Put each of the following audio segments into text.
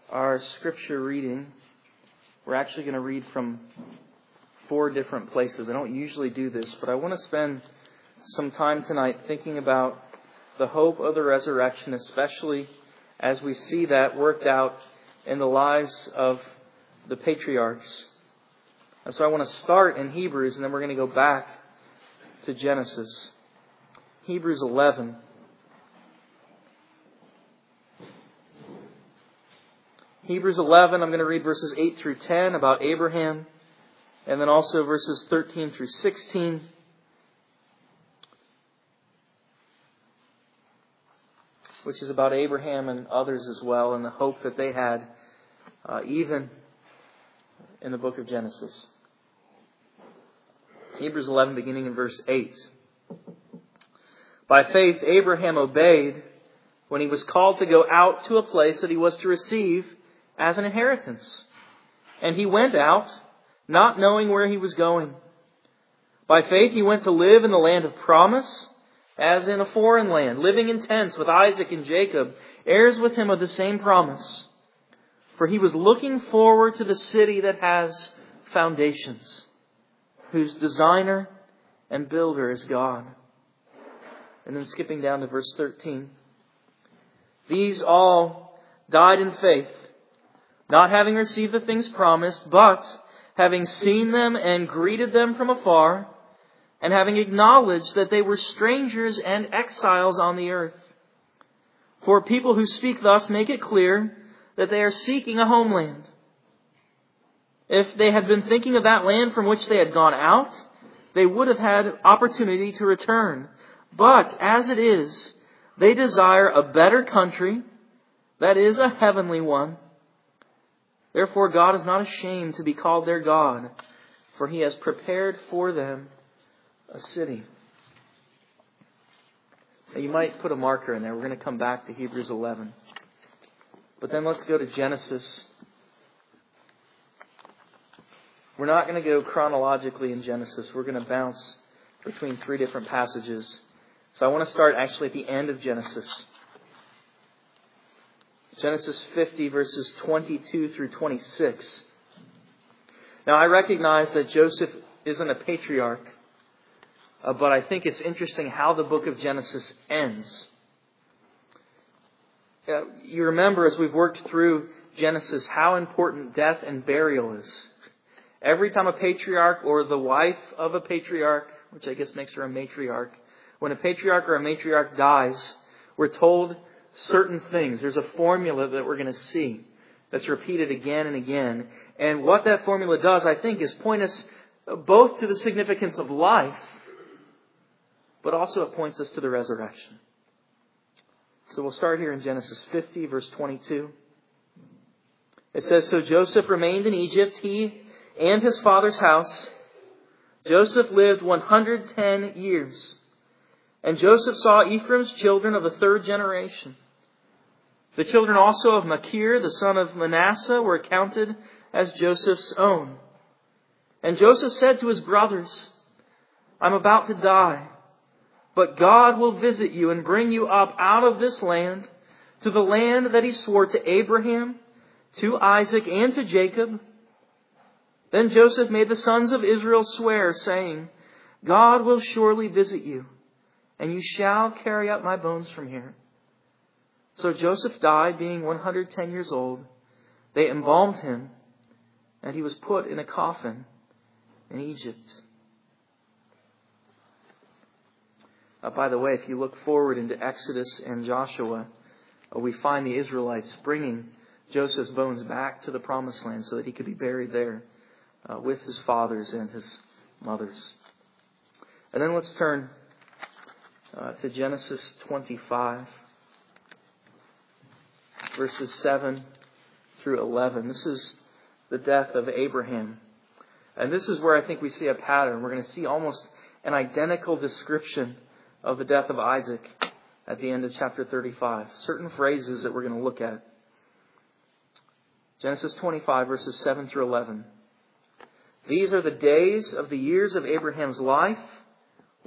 our scripture reading, we're actually going to read from 4 different places. I don't usually do this, but I want to spend some time tonight thinking about the hope of the resurrection, especially as we see that worked out in the lives of the patriarchs. And so I want to start in Hebrews, and then we're going to go back to Genesis. Hebrews 11. Hebrews 11, I'm going to read verses 8 through 10 about Abraham, and then also verses 13 through 16. Which is about Abraham and others as well, and the hope that they had even in the book of Genesis. Hebrews 11, beginning in verse 8. By faith, Abraham obeyed when he was called to go out to a place that he was to receive as an inheritance. And he went out, not knowing where he was going. By faith, he went to live in the land of promise, as in a foreign land, living in tents with Isaac and Jacob, heirs with him of the same promise. For he was looking forward to the city that has foundations, whose designer and builder is God. And then skipping down to verse 13. These all died in faith, not having received the things promised, but having seen them and greeted them from afar, and having acknowledged that they were strangers and exiles on the earth. For people who speak thus make it clear that they are seeking a homeland. If they had been thinking of that land from which they had gone out, they would have had opportunity to return. But as it is, they desire a better country, that is, a heavenly one. Therefore, God is not ashamed to be called their God, for He has prepared for them a city. Now, you might put a marker in there. We're going to come back to Hebrews 11. But then let's go to Genesis. We're not going to go chronologically in Genesis. We're going to bounce between 3 different passages. So I want to start actually at the end of Genesis. Genesis 50, verses 22 through 26. Now, I recognize that Joseph isn't a patriarch, but I think it's interesting how the book of Genesis ends. You remember, as we've worked through Genesis, how important death and burial is. Every time a patriarch or the wife of a patriarch, which I guess makes her a matriarch, when a patriarch or a matriarch dies, we're told certain things. There's a formula that we're going to see that's repeated again and again. And what that formula does, I think, is point us both to the significance of life, but also it points us to the resurrection. So we'll start here in Genesis 50, verse 22. It says, So Joseph remained in Egypt, he and his father's house. Joseph lived 110 years. And Joseph saw Ephraim's children of the 3rd generation. The children also of Machir, the son of Manasseh, were counted as Joseph's own. And Joseph said to his brothers, I'm about to die, but God will visit you and bring you up out of this land to the land that He swore to Abraham, to Isaac, and to Jacob. Then Joseph made the sons of Israel swear, saying, God will surely visit you, and you shall carry up my bones from here. So Joseph died, being 110 years old. They embalmed him, and he was put in a coffin in Egypt. By the way, if you look forward into Exodus and Joshua, we find the Israelites bringing Joseph's bones back to the promised land so that he could be buried there with his fathers and his mothers. And then let's turn to Genesis 25, verses 7 through 11. This is the death of Abraham. And this is where I think we see a pattern. We're going to see almost an identical description of the death of Isaac at the end of chapter 35. Certain phrases that we're going to look at. Genesis 25, verses 7 through 11. These are the days of the years of Abraham's life,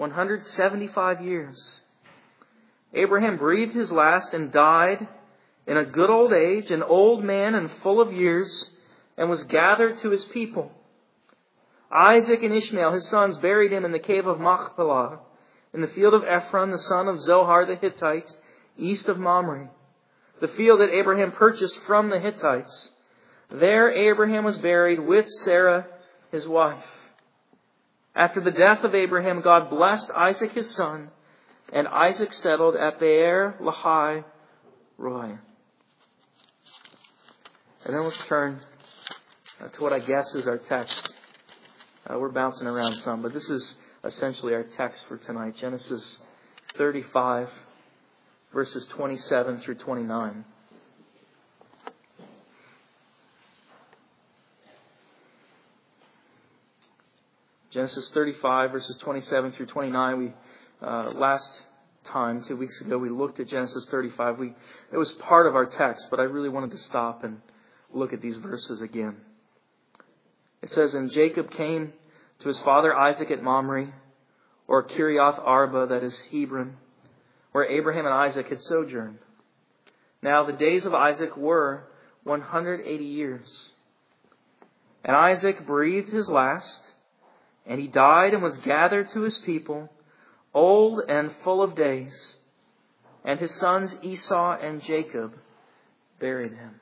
175 years. Abraham breathed his last and died in a good old age, an old man and full of years, and was gathered to his people. Isaac and Ishmael, his sons, buried him in the cave of Machpelah, in the field of Ephron, the son of Zohar the Hittite, east of Mamre, the field that Abraham purchased from the Hittites. There Abraham was buried with Sarah, his wife. After the death of Abraham, God blessed Isaac his son, and Isaac settled at Beer Lahai Roi. And then let's turn to what I guess is our text. We're bouncing around some, but this is essentially our text for tonight. Genesis 35, verses 27 through 29. Genesis 35, verses 27 through 29. Last time, 2 weeks ago, we looked at Genesis 35. It was part of our text, but I really wanted to stop and look at these verses again. It says, And Jacob came to his father Isaac at Mamre, or Kiriath Arba, that is Hebron, where Abraham and Isaac had sojourned. Now the days of Isaac were 180 years. And Isaac breathed his last, and he died and was gathered to his people, old and full of days. And his sons Esau and Jacob buried him.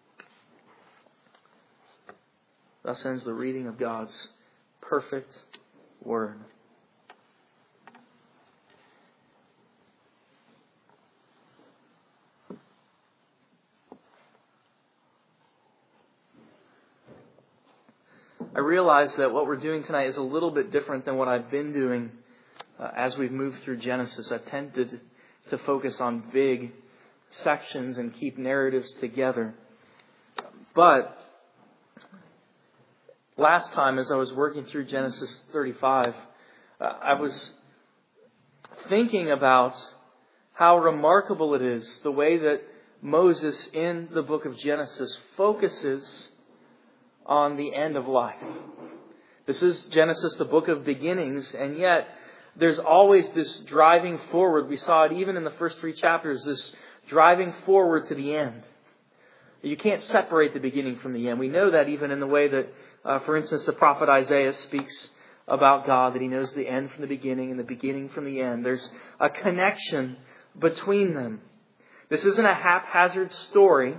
Thus ends the reading of God's perfect Word. I realize that what we're doing tonight is a little bit different than what I've been doing as we've moved through Genesis. I've tended to focus on big sections and keep narratives together. But last time, as I was working through Genesis 35, I was thinking about how remarkable it is the way that Moses in the book of Genesis focuses on the end of life. This is Genesis, the book of beginnings, and yet there's always this driving forward. We saw it even in the first 3 chapters, this driving forward to the end. You can't separate the beginning from the end. We know that even in the way that, for instance, the prophet Isaiah speaks about God, that he knows the end from the beginning and the beginning from the end. There's a connection between them. This isn't a haphazard story.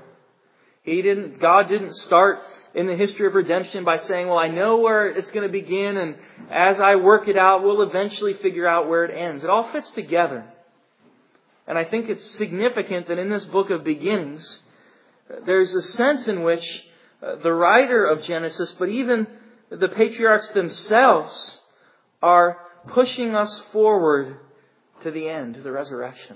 God didn't start in the history of redemption by saying, well, I know where it's going to begin, and as I work it out, we'll eventually figure out where it ends. It all fits together. And I think it's significant that in this book of beginnings, there's a sense in which the writer of Genesis, but even the patriarchs themselves, are pushing us forward to the end, to the resurrection.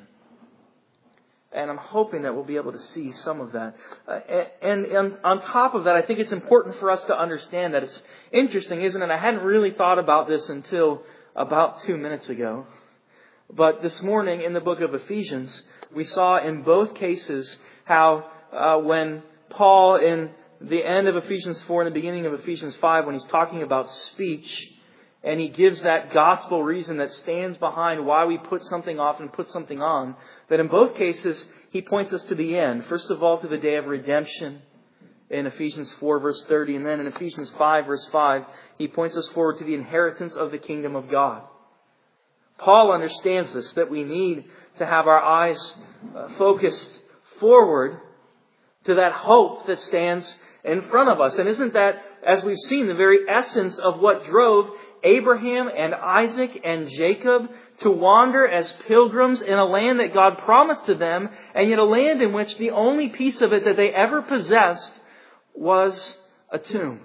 And I'm hoping that we'll be able to see some of that. And on top of that, I think it's important for us to understand that it's interesting, isn't it? I hadn't really thought about this until about 2 minutes ago. But this morning in the book of Ephesians, we saw in both cases how when Paul, in the end of Ephesians 4 and the beginning of Ephesians 5, when he's talking about speech, and he gives that gospel reason that stands behind why we put something off and put something on, that in both cases, he points us to the end. First of all, to the day of redemption in Ephesians 4, verse 30. And then in Ephesians 5, verse 5, he points us forward to the inheritance of the kingdom of God. Paul understands this, that we need to have our eyes focused forward to that hope that stands in front of us. And isn't that, as we've seen, the very essence of what drove Abraham and Isaac and Jacob to wander as pilgrims in a land that God promised to them, and yet a land in which the only piece of it that they ever possessed was a tomb.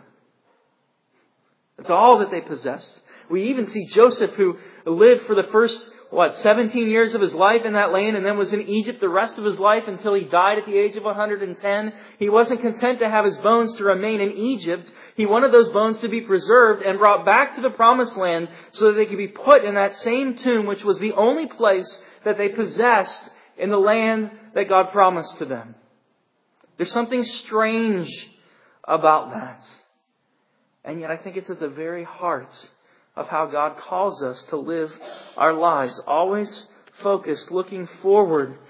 That's all that they possessed. We even see Joseph, who lived for the first, 17 years of his life in that land, and then was in Egypt the rest of his life until he died at the age of 110. He wasn't content to have his bones to remain in Egypt. He wanted those bones to be preserved and brought back to the promised land so that they could be put in that same tomb, which was the only place that they possessed in the land that God promised to them. There's something strange about that. And yet I think it's at the very heart of how God calls us to live our lives. Always focused, looking forward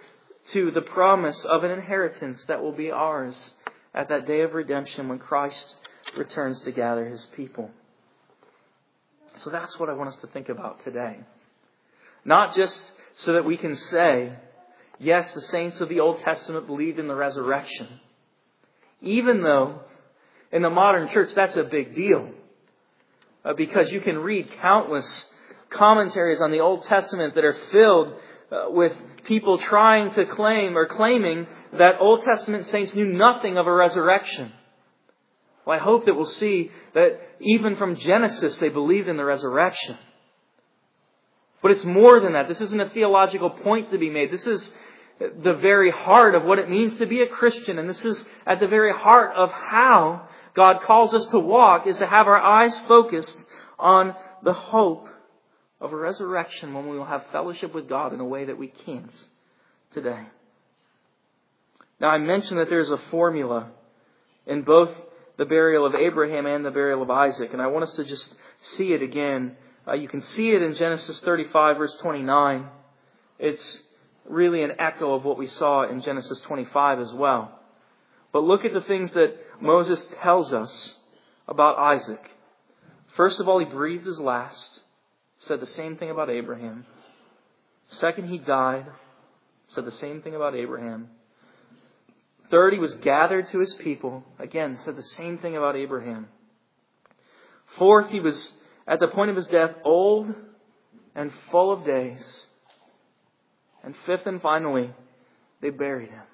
to the promise of an inheritance that will be ours at that day of redemption when Christ returns to gather His people. So that's what I want us to think about today. Not just so that we can say, yes, the saints of the Old Testament believed in the resurrection. Even though in the modern church that's a big deal. Because you can read countless commentaries on the Old Testament that are filled with people trying to claim or claiming that Old Testament saints knew nothing of a resurrection. Well, I hope that we'll see that even from Genesis they believed in the resurrection. But it's more than that. This isn't a theological point to be made. This is the very heart of what it means to be a Christian. And this is at the very heart of how God calls us to walk, is to have our eyes focused on the hope of a resurrection when we will have fellowship with God in a way that we can't today. Now, I mentioned that there's a formula in both the burial of Abraham and the burial of Isaac. And I want us to just see it again. You can see it in Genesis 35, verse 29. It's really an echo of what we saw in Genesis 25 as well. But look at the things that Moses tells us about Isaac. First of all, he breathed his last. Said the same thing about Abraham. Second, he died. Said the same thing about Abraham. Third, he was gathered to his people. Again, said the same thing about Abraham. Fourth, he was at the point of his death old and full of days. And fifth and finally, they buried him.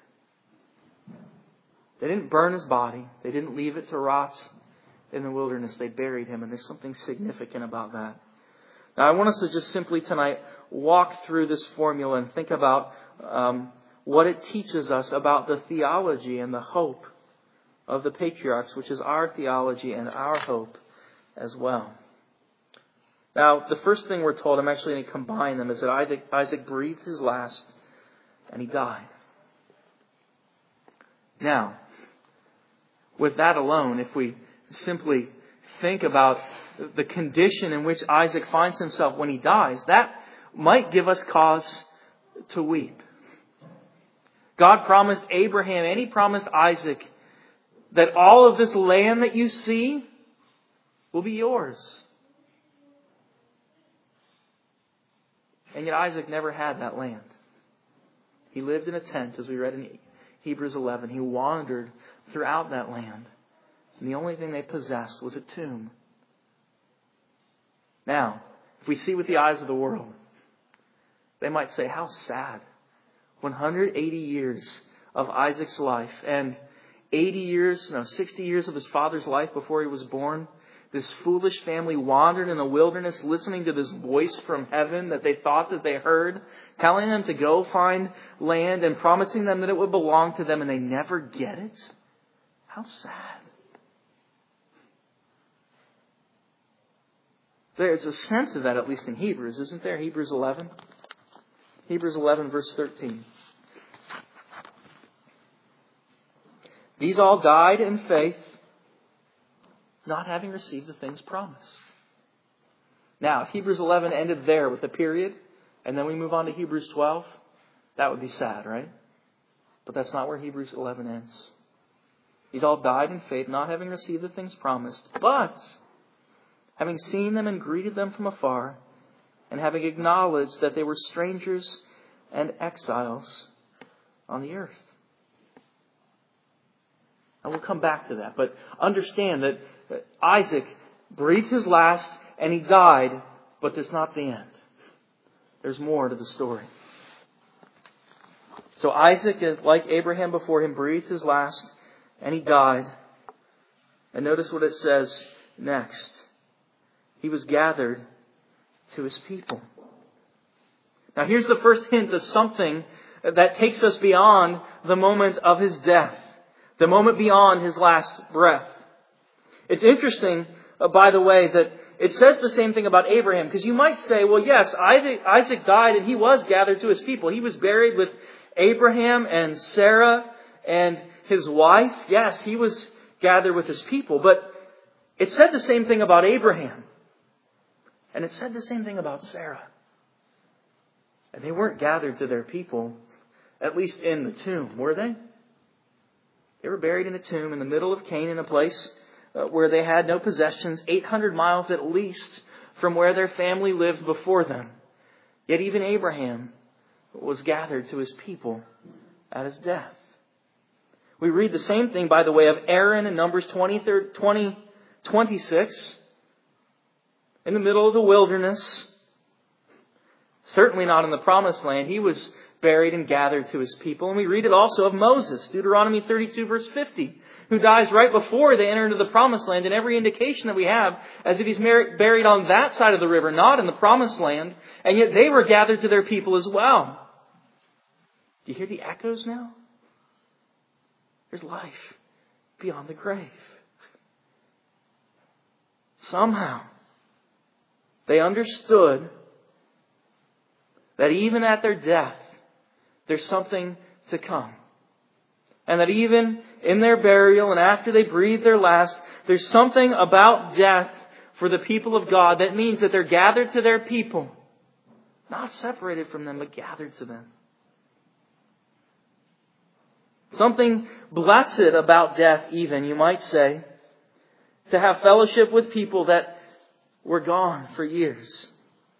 They didn't burn his body. They didn't leave it to rot in the wilderness. They buried him, and there's something significant about that. Now, I want us to just simply tonight walk through this formula and think about what it teaches us about the theology and the hope of the patriarchs, which is our theology and our hope as well. Now, the first thing we're told, I'm actually going to combine them, is that Isaac breathed his last and he died. Now, with that alone, if we simply think about the condition in which Isaac finds himself when he dies, that might give us cause to weep. God promised Abraham and He promised Isaac that all of this land that you see will be yours. And yet Isaac never had that land. He lived in a tent, as we read in Hebrews 11. He wandered throughout that land. And the only thing they possessed was a tomb. Now, if we see with the eyes of the world, they might say, how sad. 180 years of Isaac's life and 60 years of his father's life before he was born. This foolish family wandered in the wilderness listening to this voice from heaven that they thought that they heard, telling them to go find land and promising them that it would belong to them, and they never get it. How sad. There's a sense of that, at least in Hebrews, isn't there? Hebrews 11. Hebrews 11, verse 13. These all died in faith, not having received the things promised. Now, if Hebrews 11 ended there with a period, and then we move on to Hebrews 12, that would be sad, right? But that's not where Hebrews 11 ends. These all died in faith, not having received the things promised, but having seen them and greeted them from afar, and having acknowledged that they were strangers and exiles on the earth. And we'll come back to that. But understand that Isaac breathed his last and he died, but that's not the end. There's more to the story. So Isaac, like Abraham before him, breathed his last and he died. And notice what it says next. He was gathered to his people. Now here's the first hint of something that takes us beyond the moment of his death. The moment beyond his last breath. It's interesting, by the way, that it says the same thing about Abraham. Because you might say, well, yes, Isaac died and he was gathered to his people. He was buried with Abraham and Sarah and his wife. Yes, he was gathered with his people. But it said the same thing about Abraham. And it said the same thing about Sarah. And they weren't gathered to their people at least in the tomb, were they? They were buried in a tomb in the middle of Canaan, a place where they had no possessions, 800 miles at least from where their family lived before them. Yet even Abraham was gathered to his people at his death. We read the same thing by the way of Aaron in Numbers 26. In the middle of the wilderness. Certainly not in the promised land. He was buried and gathered to his people. And we read it also of Moses, Deuteronomy 32 verse 50, who dies right before they enter into the promised land. And every indication that we have as if he's buried on that side of the river, not in the promised land. And yet they were gathered to their people as well. Do you hear the echoes now? There's life beyond the grave. Somehow, they understood that even at their death, there's something to come. And that even in their burial and after they breathe their last, there's something about death for the people of God that means that they're gathered to their people. Not separated from them, but gathered to them. Something blessed about death even, you might say. To have fellowship with people that were gone for years.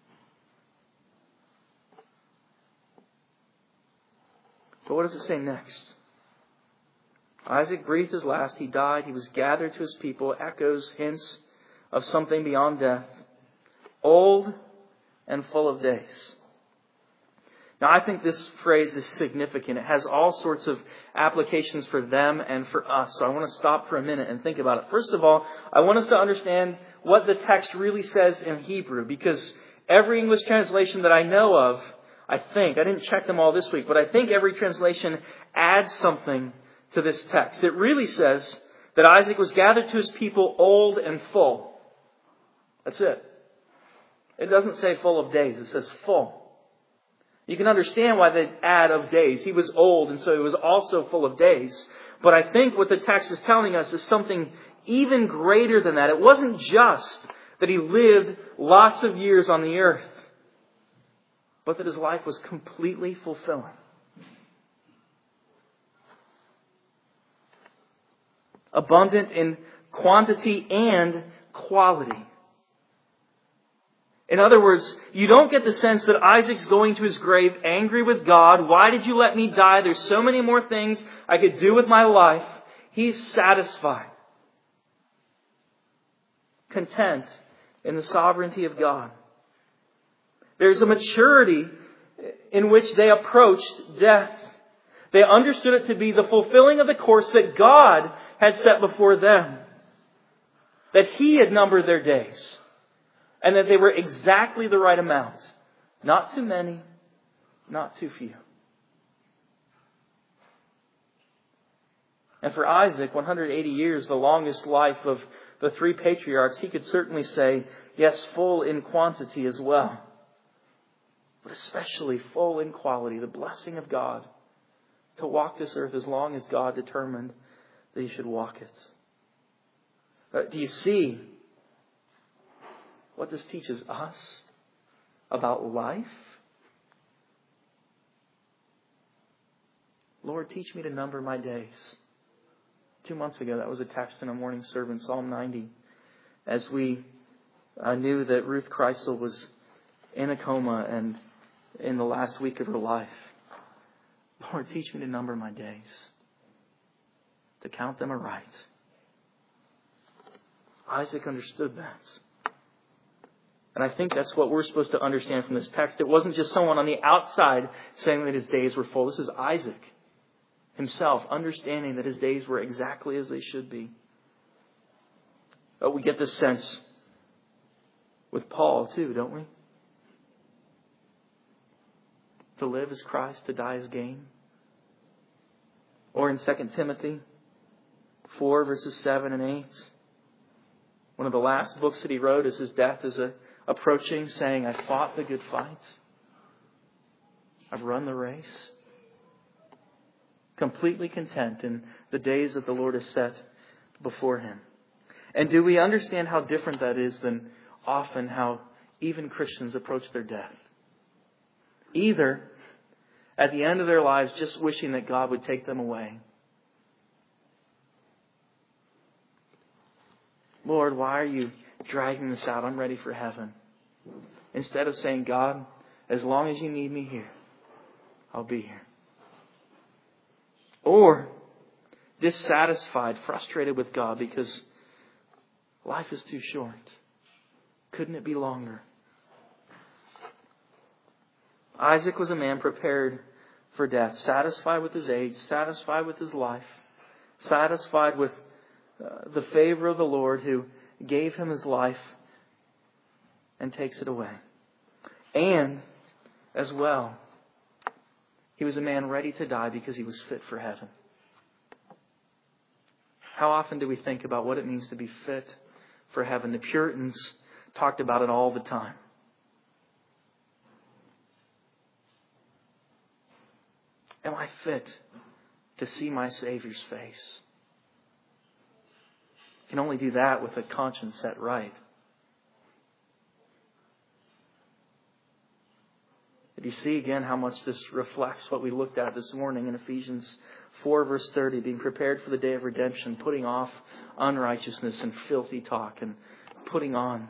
But what does it say next? Isaac breathed his last. He died. He was gathered to his people. Echoes, hints of something beyond death. Old and full of days. Now, I think this phrase is significant. It has all sorts of applications for them and for us. So I want to stop for a minute and think about it. First of all, I want us to understand what the text really says in Hebrew. Because every English translation that I know of, I didn't check them all this week, but I think every translation adds something to this text. It really says that Isaac was gathered to his people old and full. That's it. It doesn't say full of days. It says full. You can understand why they add of days. He was old, and so he was also full of days. But I think what the text is telling us is something even greater than that. It wasn't just that he lived lots of years on the earth, but that his life was completely fulfilling. Abundant in quantity and quality. In other words, you don't get the sense that Isaac's going to his grave angry with God. Why did you let me die? There's so many more things I could do with my life. He's satisfied. Content in the sovereignty of God. There's a maturity in which they approached death. They understood it to be the fulfilling of the course that God had set before them. That He had numbered their days. And that they were exactly the right amount. Not too many, not too few. And for Isaac, 180 years, the longest life of the three patriarchs, he could certainly say, yes, full in quantity as well. But especially full in quality, the blessing of God to walk this earth as long as God determined that he should walk it. Do you see what this teaches us about life? Lord, teach me to number my days. 2 months ago, that was a text in a morning sermon, Psalm 90, as we knew that Ruth Kreisel was in a coma and in the last week of her life. Lord, teach me to number my days, to count them aright. Isaac understood that. And I think that's what we're supposed to understand from this text. It wasn't just someone on the outside saying that his days were full. This is Isaac himself understanding that his days were exactly as they should be. But we get this sense with Paul too, don't we? To live is Christ, to die is gain. Or in 2 Timothy 4 verses 7 and 8. One of the last books that he wrote as his death is approaching, saying, I fought the good fight. I've run the race. Completely content in the days that the Lord has set before him. And do we understand how different that is than often how even Christians approach their death? Either at the end of their lives just wishing that God would take them away. Lord, why are you dragging this out? I'm ready for heaven. Instead of saying, God, as long as you need me here, I'll be here. Or dissatisfied, frustrated with God because life is too short. Couldn't it be longer? Isaac was a man prepared for death, satisfied with his age, satisfied with his life, satisfied with the favor of the Lord who gave him his life and takes it away. And, as well, he was a man ready to die because he was fit for heaven. How often do we think about what it means to be fit for heaven? The Puritans talked about it all the time. Am I fit to see my Savior's face? You can only do that with a conscience set right. Did you see again how much this reflects what we looked at this morning in Ephesians 4 verse 30, being prepared for the day of redemption, putting off unrighteousness and filthy talk, and putting on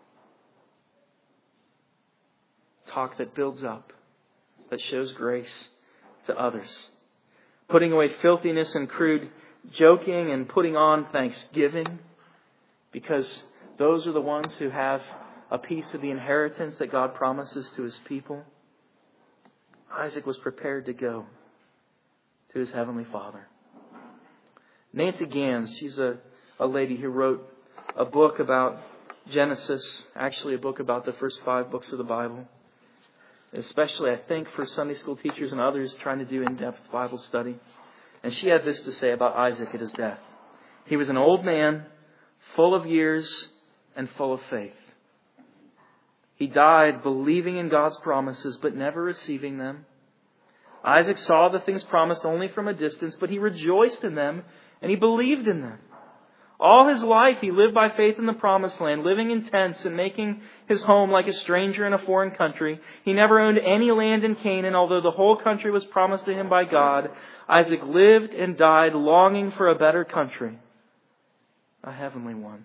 talk that builds up, that shows grace to others. Putting away filthiness and crude joking and putting on thanksgiving, because those are the ones who have a piece of the inheritance that God promises to His people. Isaac was prepared to go to his Heavenly Father. Nancy Gans, she's a lady who wrote a book about Genesis, actually a book about the first 5 books of the Bible. Especially, I think, for Sunday school teachers and others trying to do in-depth Bible study. And she had this to say about Isaac at his death. He was an old man, full of years and full of faith. He died believing in God's promises, but never receiving them. Isaac saw the things promised only from a distance, but he rejoiced in them and he believed in them. All his life he lived by faith in the promised land, living in tents and making his home like a stranger in a foreign country. He never owned any land in Canaan, although the whole country was promised to him by God. Isaac lived and died longing for a better country, a heavenly one.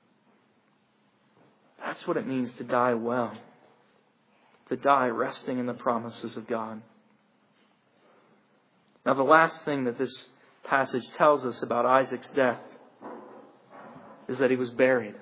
That's what it means to die well. To die resting in the promises of God. Now, the last thing that this passage tells us about Isaac's death is that he was buried.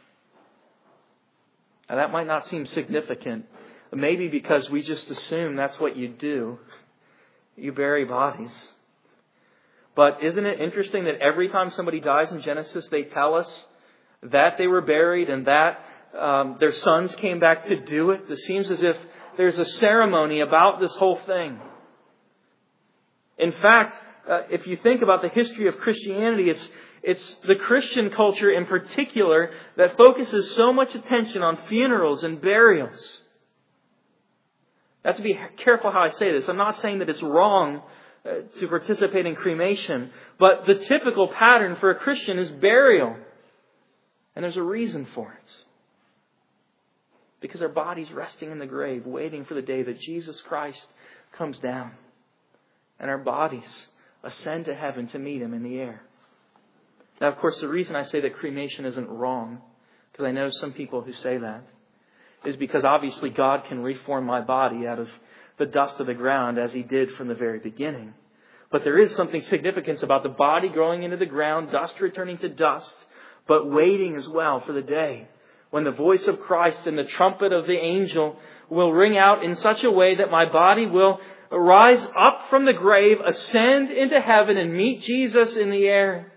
Now, that might not seem significant. Maybe because we just assume that's what you do. You bury bodies. But isn't it interesting that every time somebody dies in Genesis, they tell us that they were buried and that their sons came back to do it? It seems as if there's a ceremony about this whole thing. In fact, if you think about the history of Christianity, it's the Christian culture in particular that focuses so much attention on funerals and burials. I have to be careful how I say this. I'm not saying that it's wrong to participate in cremation, but the typical pattern for a Christian is burial. And there's a reason for it. Because our body's resting in the grave, waiting for the day that Jesus Christ comes down. And our bodies ascend to heaven to meet Him in the air. Now, of course, the reason I say that cremation isn't wrong, because I know some people who say that, is because obviously God can reform my body out of the dust of the ground as He did from the very beginning. But there is something significant about the body growing into the ground, dust returning to dust, but waiting as well for the day when the voice of Christ and the trumpet of the angel will ring out in such a way that my body will rise up from the grave, ascend into heaven, and meet Jesus in the air.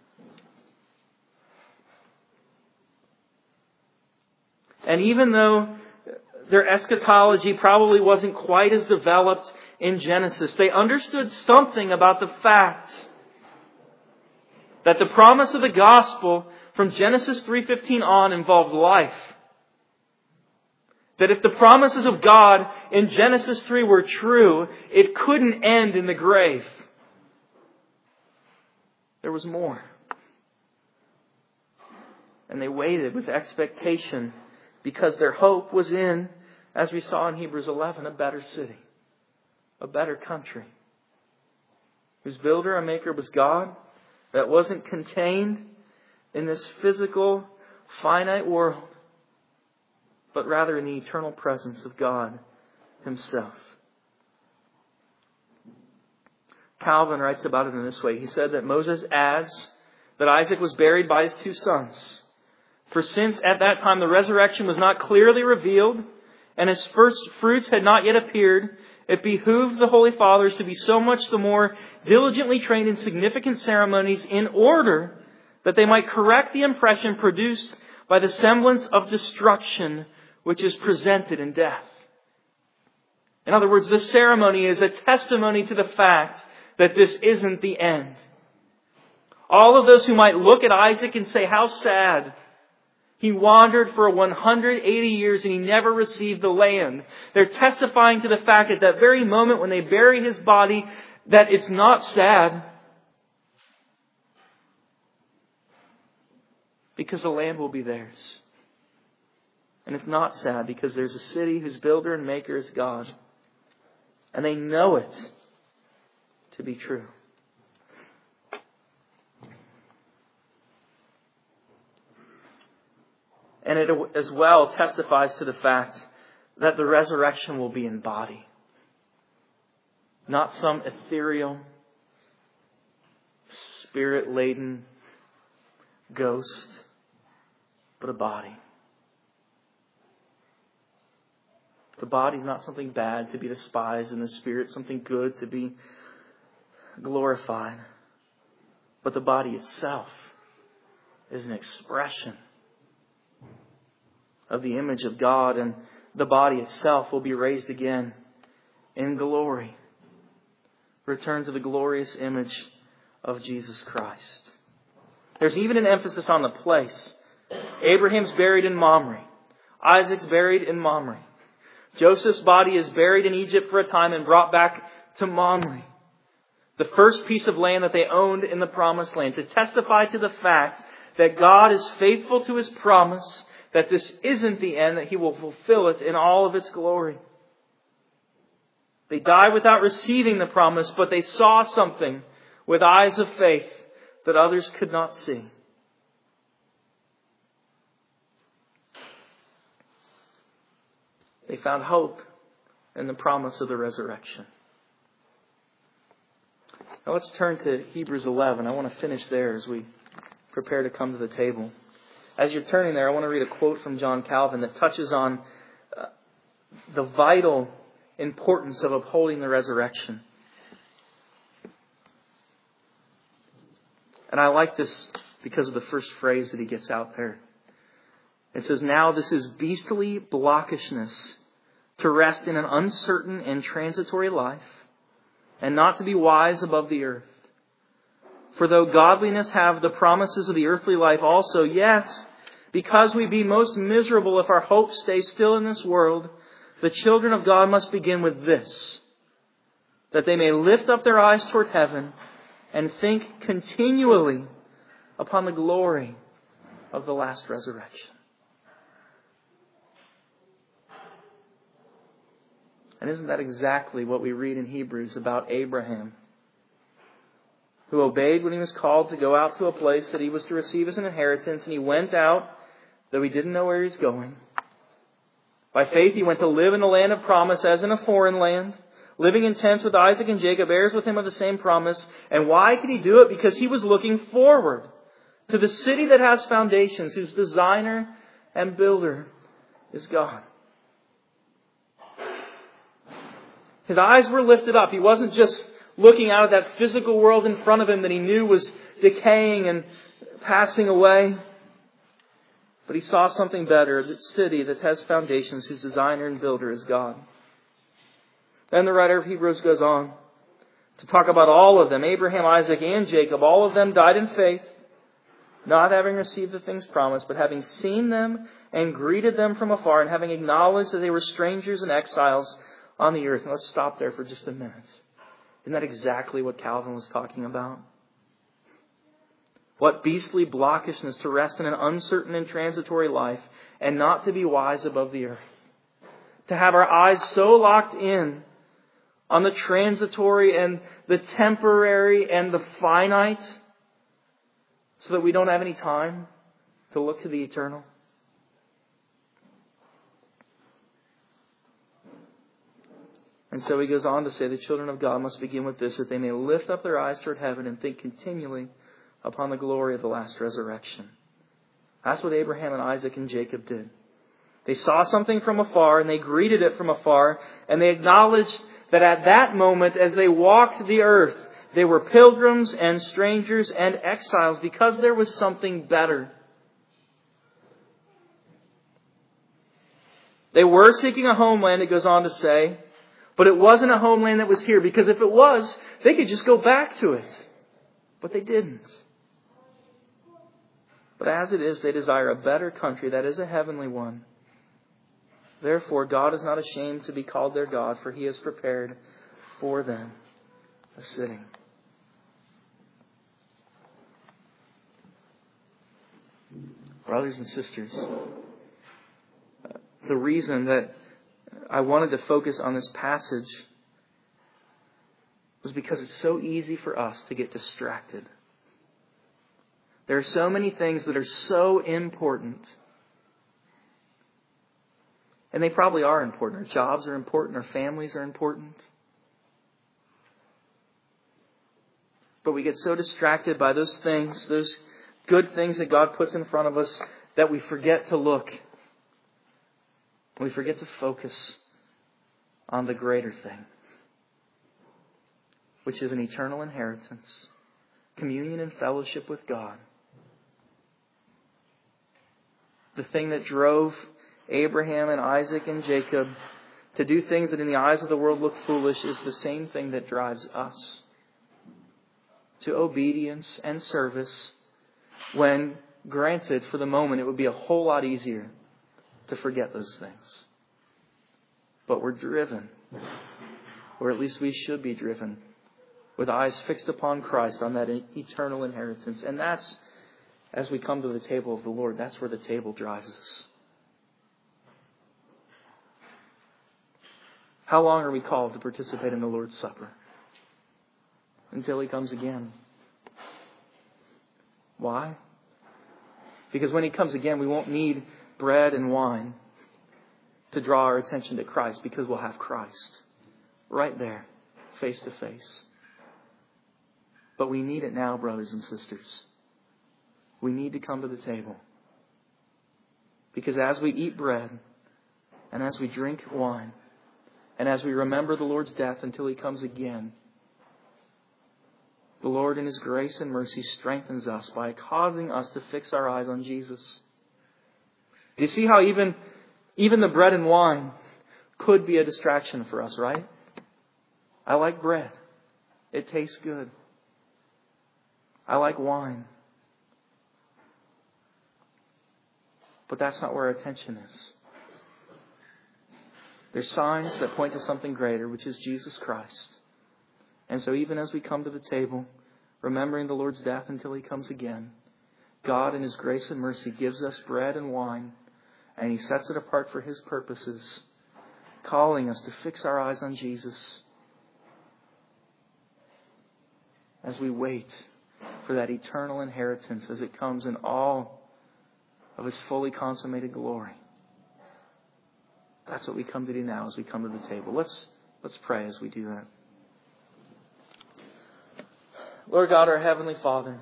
And even though their eschatology probably wasn't quite as developed in Genesis, they understood something about the fact that the promise of the gospel from Genesis 3:15 on involved life. That if the promises of God in Genesis 3 were true, it couldn't end in the grave. There was more. And they waited with expectation because their hope was in, as we saw in Hebrews 11, a better city. a better country, whose builder and maker was God, that wasn't contained in this physical, finite world, but rather in the eternal presence of God Himself. Calvin writes about it in this way. He said that Moses adds that Isaac was buried by his two sons. For since at that time the resurrection was not clearly revealed, and his first fruits had not yet appeared, it behooved the Holy Fathers to be so much the more diligently trained in significant ceremonies in order that they might correct the impression produced by the semblance of destruction which is presented in death. In other words, this ceremony is a testimony to the fact that this isn't the end. All of those who might look at Isaac and say, how sad. He wandered for 180 years and he never received the land. They're testifying to the fact at that very moment when they bury his body that it's not sad. Because the land will be theirs. And it's not sad because there's a city whose builder and maker is God. And they know it to be true. And it as well testifies to the fact that the resurrection will be in body. Not some ethereal, spirit-laden ghost, but a body. The body is not something bad to be despised, and the spirit something good to be glorified. But the body itself is an expression of the image of God, and the body itself will be raised again in glory. Return to the glorious image of Jesus Christ. There's even an emphasis on the place. Abraham's buried in Mamre. Isaac's buried in Mamre. Joseph's body is buried in Egypt for a time and brought back to Mamre, the first piece of land that they owned in the promised land, to testify to the fact that God is faithful to His promise, that this isn't the end, that He will fulfill it in all of its glory. They died without receiving the promise, but they saw something with eyes of faith that others could not see. They found hope in the promise of the resurrection. Now let's turn to Hebrews 11. I want to finish there as we prepare to come to the table. As you're turning there, I want to read a quote from John Calvin that touches on the vital importance of upholding the resurrection. And I like this because of the first phrase that he gets out there. It says, "Now this is beastly blockishness, to rest in an uncertain and transitory life, and not to be wise above the earth. For though godliness have the promises of the earthly life also, yet, because we be most miserable if our hope stays still in this world, the children of God must begin with this, that they may lift up their eyes toward heaven and think continually upon the glory of the last resurrection." And isn't that exactly what we read in Hebrews about Abraham, who obeyed when he was called to go out to a place that he was to receive as an inheritance, and he went out, though he didn't know where he was going. By faith he went to live in the land of promise as in a foreign land, living in tents with Isaac and Jacob, heirs with him of the same promise. And why could he do it? Because he was looking forward to the city that has foundations, whose designer and builder is God. His eyes were lifted up. He wasn't just looking out at that physical world in front of him that he knew was decaying and passing away. But he saw something better, a city that has foundations, whose designer and builder is God. Then the writer of Hebrews goes on to talk about all of them, Abraham, Isaac, and Jacob. All of them died in faith, not having received the things promised, but having seen them and greeted them from afar, and having acknowledged that they were strangers and exiles on the earth. And let's stop there for just a minute. Isn't that exactly what Calvin was talking about? What beastly blockishness to rest in an uncertain and transitory life and not to be wise above the earth. To have our eyes so locked in on the transitory and the temporary and the finite, so that we don't have any time to look to the eternal? And so he goes on to say the children of God must begin with this, that they may lift up their eyes toward heaven and think continually upon the glory of the last resurrection. That's what Abraham and Isaac and Jacob did. They saw something from afar and they greeted it from afar, and they acknowledged that at that moment, as they walked the earth, they were pilgrims and strangers and exiles because there was something better. They were seeking a homeland, it goes on to say, but it wasn't a homeland that was here, because if it was, they could just go back to it. But they didn't. But as it is, they desire a better country, that is a heavenly one. Therefore, God is not ashamed to be called their God, for He has prepared for them a city. Brothers and sisters, the reason that I wanted to focus on this passage was because it's so easy for us to get distracted. There are so many things that are so important. And they probably are important. Our jobs are important. Our families are important. But we get so distracted by those things, those good things that God puts in front of us, that we forget to look. We forget to focus on the greater thing, which is an eternal inheritance, communion and fellowship with God. The thing that drove Abraham and Isaac and Jacob to do things that in the eyes of the world look foolish is the same thing that drives us to obedience and service, when, granted, for the moment, it would be a whole lot easier to forget those things. But we're driven, or at least we should be driven, with eyes fixed upon Christ, on that eternal inheritance. And that's, as we come to the table of the Lord, that's where the table drives us. How long are we called to participate in the Lord's Supper? Until He comes again. Why? Because when He comes again, we won't need bread and wine to draw our attention to Christ, because we'll have Christ right there, face to face. But we need it now, brothers and sisters. We need to come to the table. Because as we eat bread, and as we drink wine, and as we remember the Lord's death until He comes again, the Lord in His grace and mercy strengthens us by causing us to fix our eyes on Jesus. Do you see how even the bread and wine could be a distraction for us, right? I like bread. It tastes good. I like wine. But that's not where our attention is. There's signs that point to something greater, which is Jesus Christ. And so even as we come to the table, remembering the Lord's death until He comes again, God in His grace and mercy gives us bread and wine, and He sets it apart for His purposes, calling us to fix our eyes on Jesus as we wait for that eternal inheritance as it comes in all of its fully consummated glory. That's what we come to do now as we come to the table. Let's pray as we do that. Lord God, our Heavenly Father,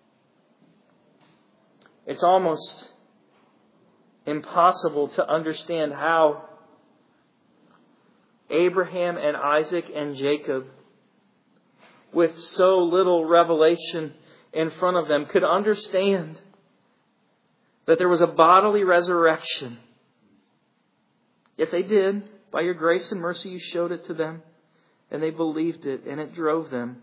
it's almost impossible to understand how Abraham and Isaac and Jacob, with so little revelation in front of them, could understand that there was a bodily resurrection. Yet they did. By Your grace and mercy, You showed it to them, and they believed it, and it drove them.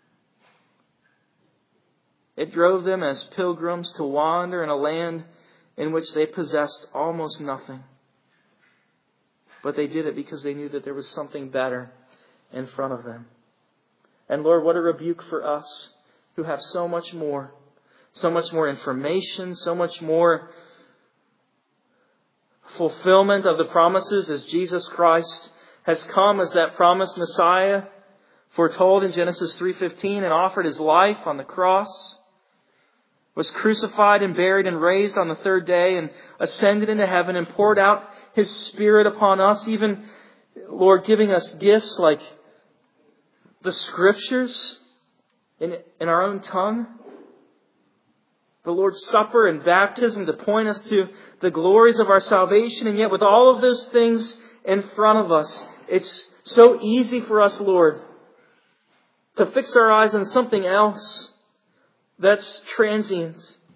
It drove them as pilgrims to wander in a land in which they possessed almost nothing. But they did it because they knew that there was something better in front of them. And Lord, what a rebuke for us who have so much more information, so much more fulfillment of the promises as Jesus Christ has come as that promised Messiah foretold in Genesis 3:15 and offered His life on the cross, was crucified and buried and raised on the third day and ascended into heaven and poured out His Spirit upon us, even, Lord, giving us gifts like the Scriptures in our own tongue, the Lord's Supper and baptism to point us to the glories of our salvation. And yet with all of those things in front of us, it's so easy for us, Lord, to fix our eyes on something else that's transient.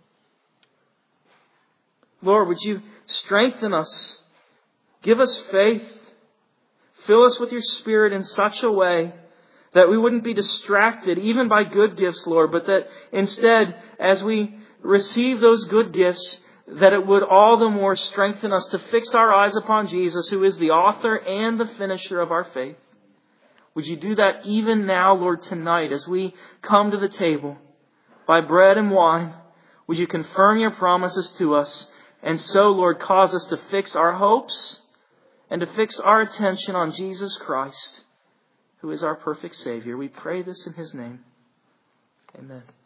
Lord, would You strengthen us? Give us faith. Fill us with Your Spirit in such a way that we wouldn't be distracted even by good gifts, Lord, but that instead, as we receive those good gifts, that it would all the more strengthen us to fix our eyes upon Jesus, who is the author and the finisher of our faith. Would You do that even now, Lord, tonight as we come to the table by bread and wine? Would You confirm Your promises to us, and so, Lord, cause us to fix our hopes and to fix our attention on Jesus Christ, who is our perfect Savior. We pray this in His name. Amen.